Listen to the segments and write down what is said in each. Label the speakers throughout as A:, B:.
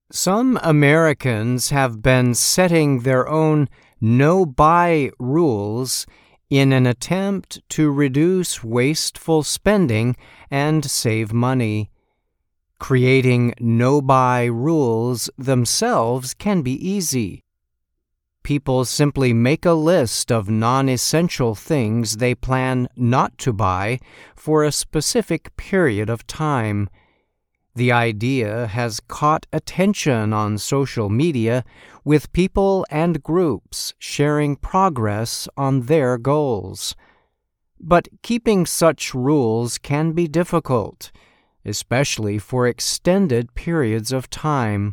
A: Some Americans have been setting their own no-buy rules in an attempt to reduce wasteful spending and save money. Creating no-buy rules themselves can be easy. People simply make a list of non-essential things they plan not to buy for a specific period of time. The idea has caught attention on social media, with people and groups sharing progress on their goals. But keeping such rules can be difficult, especially for extended periods of time.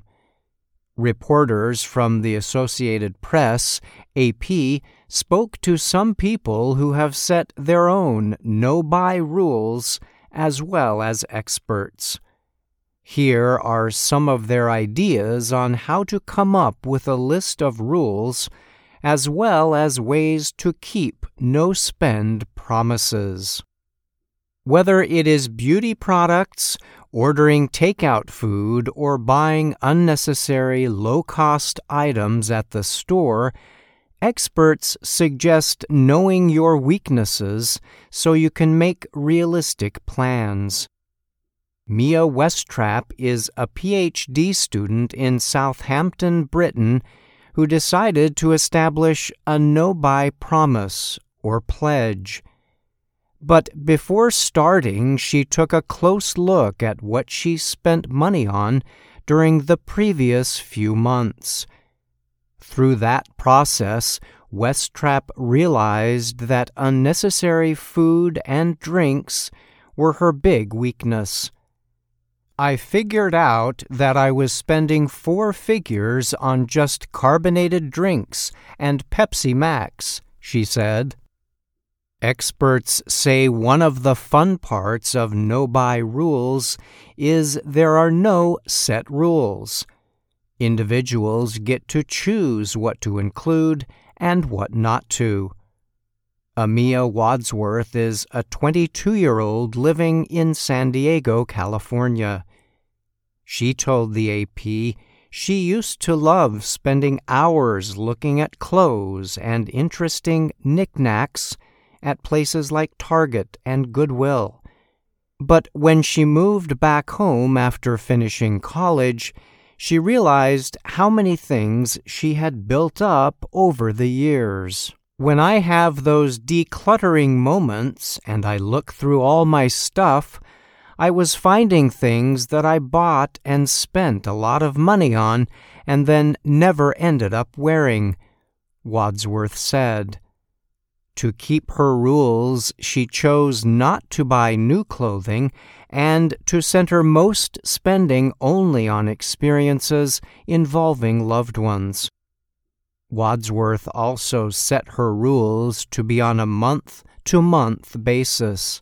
A: Reporters from the Associated Press, AP, spoke to some people who have set their own no-buy rules as well as experts. Here are some of their ideas on how to come up with a list of rules, as well as ways to keep no-spend promises. Whether it is beauty products, ordering takeout food, or buying unnecessary low-cost items at the store, experts suggest knowing your weaknesses so you can make realistic plans. Mia Westrap is a PhD student in Southampton, Britain, who decided to establish a no-buy promise or pledge. But before starting, she took a close look at what she spent money on during the previous few months. Through that process, Westrap realized that unnecessary food and drinks were her big weakness. I figured out that I was spending 4 figures on just carbonated drinks and Pepsi Max, she said. Experts say one of the fun parts of no-buy rules is there are no set rules. Individuals get to choose what to include and what not to. Amia Wadsworth is a 22-year-old living in San Diego, California. She told the AP she used to love spending hours looking at clothes and interesting knickknacks at places like Target and Goodwill. But when she moved back home after finishing college, she realized how many things she had built up over the years. When I have those decluttering moments and I look through all my stuff, I was finding things that I bought and spent a lot of money on and then never ended up wearing, Wadsworth said. To keep her rules, she chose not to buy new clothing and to center most spending only on experiences involving loved ones. Wadsworth also set her rules to be on a month-to-month basis.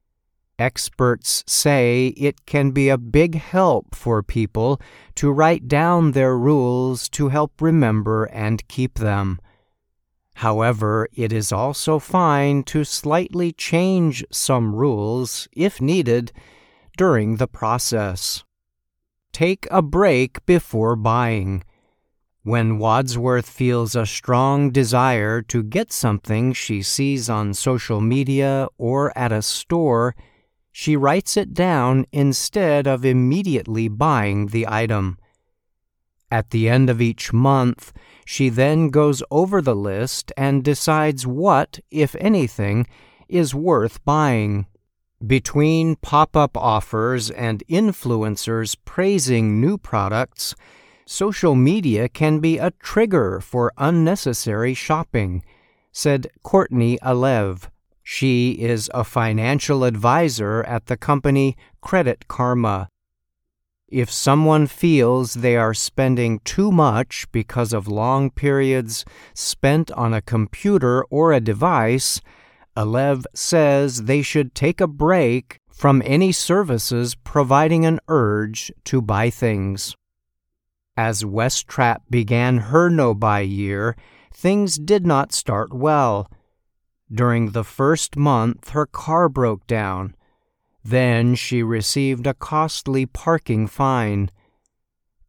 A: Experts say it can be a big help for people to write down their rules to help remember and keep them. However, it is also fine to slightly change some rules, if needed, during the process. Take a break before buying. When Wadsworth feels a strong desire to get something she sees on social media or at a store, she writes it down instead of immediately buying the item. At the end of each month, she then goes over the list and decides what, if anything, is worth buying. Between pop-up offers and influencers praising new products, social media can be a trigger for unnecessary shopping, said Courtney Alev. She is a financial advisor at the company Credit Karma. If someone feels they are spending too much because of long periods spent on a computer or a device, Alev says they should take a break from any services providing an urge to buy things. As Westrap began her no-buy year, things did not start well. During the first month, her car broke down. Then she received a costly parking fine.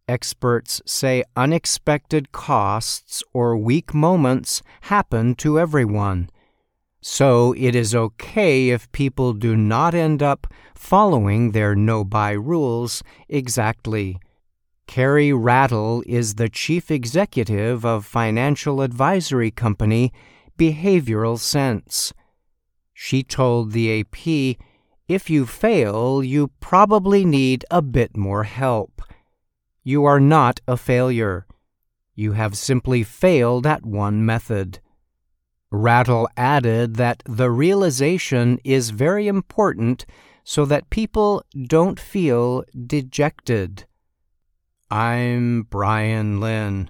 A: Experts say unexpected costs or weak moments happen to everyone. So it is okay if people do not end up following their no-buy rules exactly. Carrie Rattle is the chief executive of financial advisory company Behavioral Sense. She told the AP, "If you fail, you probably need a bit more help. You are not a failure. You have simply failed at one method." Rattle added that the realization is very important so that people don't feel dejected. I'm Brian Lynn.